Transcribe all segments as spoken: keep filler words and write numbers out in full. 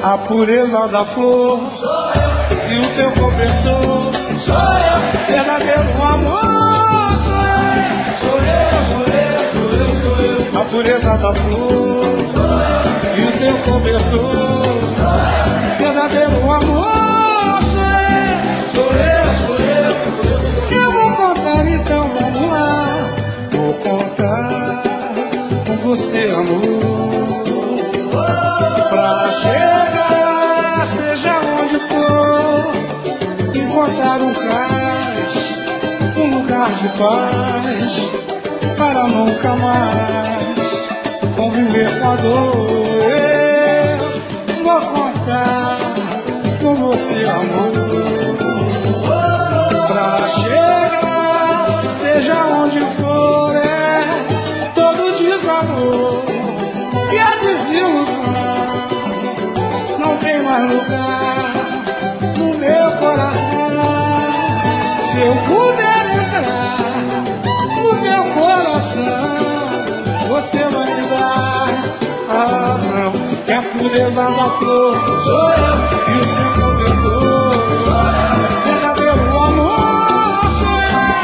A pureza da flor sou eu, e o teu cobertor sou eu, verdadeiro amor sou eu, sou eu, sou eu, sou eu, sou eu. A pureza da flor sou eu, e o teu cobertor sou eu, verdadeiro amor sou eu, sou eu, sou eu, sou eu. Eu vou contar então, vamos lá, vou contar com você, amor. Pra chegar, seja onde for, encontrar um cais, um lugar de paz, para nunca mais conviver com a dor. Eu vou contar com você, amor. Pra chegar, seja onde for, é todo desamor e a desilusão. Não tem mais lugar no meu coração. Se eu puder entrar no teu coração, você vai me dar a razão. Que a pureza da flor sou eu, e o teu cobertor sou eu, verdadeiro amor sou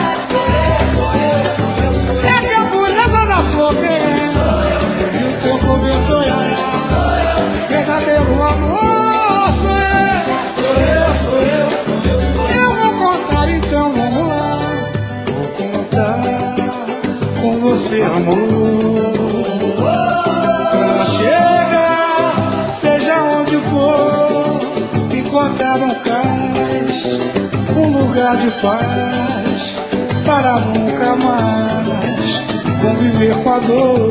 eu. É que a pureza da flor é, e o teu cobertor é, verdadeiro amor sou eu, sou eu, sou eu. Eu vou contar então, vamos lá, vou contar com você, amor. Pra chegar, seja onde for, encontrar um cais, um lugar de paz, para nunca mais conviver com a dor.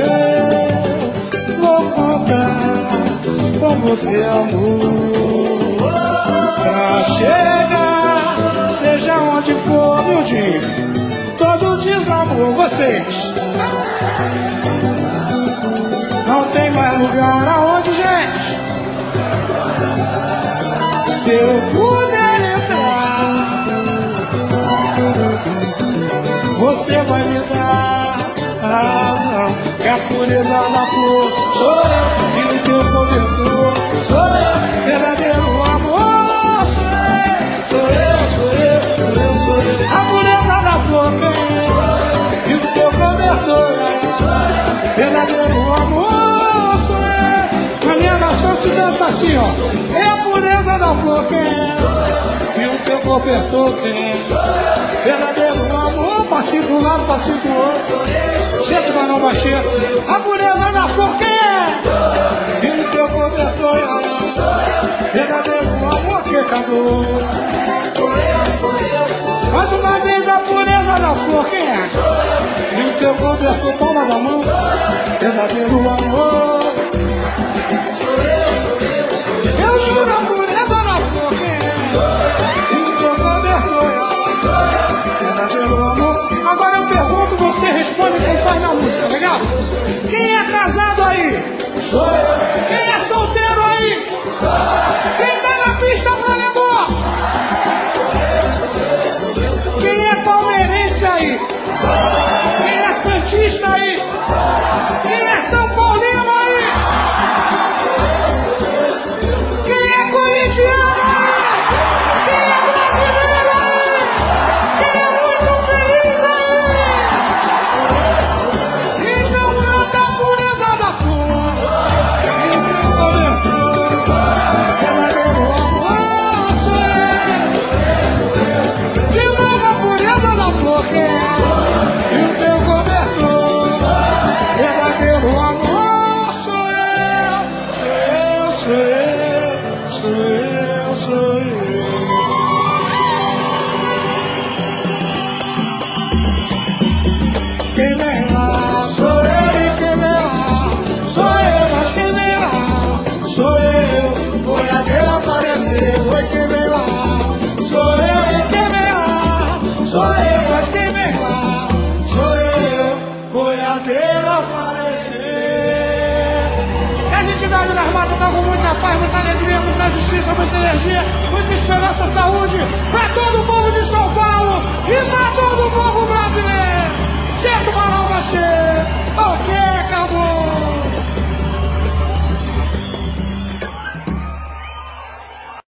Eu vou contar com você, amor. Pra chegar, seja onde for, meu dia, todo desamor, vocês. Não tem mais lugar aonde, gente. Se eu puder entrar, você vai me dar a razão. Que a pureza da flor sou eu, e o teu cobertor sou eu, verdadeiro amor sou eu, sou eu, sou eu, sou eu, sou eu. A pureza da flor é, e o teu cobertor é, verdadeiro amor sou eu. Na minha nação se dança assim, ó. É a pureza da flor que é, e o teu cobertor que é, verdadeiro amor. Passinho de um lado, passinho do outro, cheio mas não baixinho. A pureza da flor que é, e o teu cobertor é, verdadeiro amor que acabou. Mais uma vez a pureza da flor que é, e o teu cobertor, palma da mão, verdadeiro amor. Eu juro a pureza da flor que é, e o teu cobertor é, verdadeiro amor. Agora eu pergunto, você responde como faz na música, legal? Quem é casado aí? Sou eu. Quem é solteiro aí? Sou eu. Quem tá na pista pra negócio? Quem é palmeirense aí? Sou eu. Quem é santista aí? Sou eu. Quem é São Paulino aí? Quem é corintiano aí? Quem é brasileiro aí? Quem é muito feliz aí? Então canta a pureza da flor, e o teu cobertor, verdadeiro amor sou eu. De novo a pureza da flor que é, e o teu cobertor, verdadeiro amor sou eu, sou eu, sou eu, sou eu, sou eu. Quem vem lá sou eu, e quem vem lá sou eu, mas quem vem lá sou eu. Boiadeiro apareceu, oi, quem vem lá sou eu, e quem vem lá sou eu, mas quem vem lá sou eu. Boiadeiro apareceu. E a gente vai nas matas, tá com muita paz, muita alegria, muita justiça, muita energia, muita esperança, saúde pra todo o povo de São Paulo.